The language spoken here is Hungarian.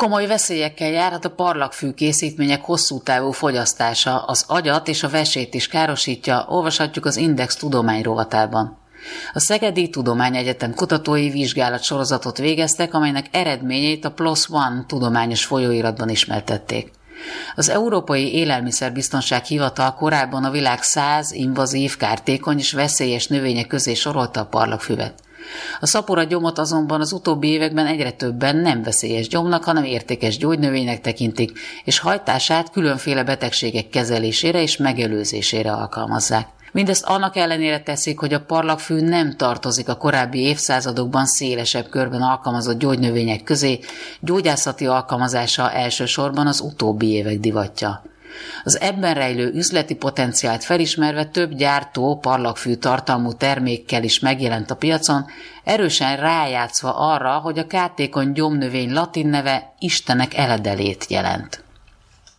Komoly veszélyekkel járhat a parlagfű készítmények hosszú távú fogyasztása, az agyat és a vesét is károsítja, olvashatjuk az Index tudomány rovatában. A Szegedi Tudományegyetem kutatói vizsgálatsorozatot végeztek, amelynek eredményeit a PLOS ONE tudományos folyóiratban ismertették. Az Európai Élelmiszerbiztonság Hivatal korábban a világ 100 invazív, kártékony és veszélyes növények közé sorolta a parlagfüvet. A szapora gyomot azonban az utóbbi években egyre többen nem veszélyes gyomnak, hanem értékes gyógynövénynek tekintik, és hajtását különféle betegségek kezelésére és megelőzésére alkalmazzák. Mindezt annak ellenére teszik, hogy a parlagfű nem tartozik a korábbi évszázadokban szélesebb körben alkalmazott gyógynövények közé, gyógyászati alkalmazása elsősorban az utóbbi évek divatja. Az ebben rejlő üzleti potenciált felismerve több gyártó parlagfű tartalmú termékkel is megjelent a piacon, erősen rájátszva arra, hogy a kártékony gyomnövény latin neve Istenek eledelét jelent.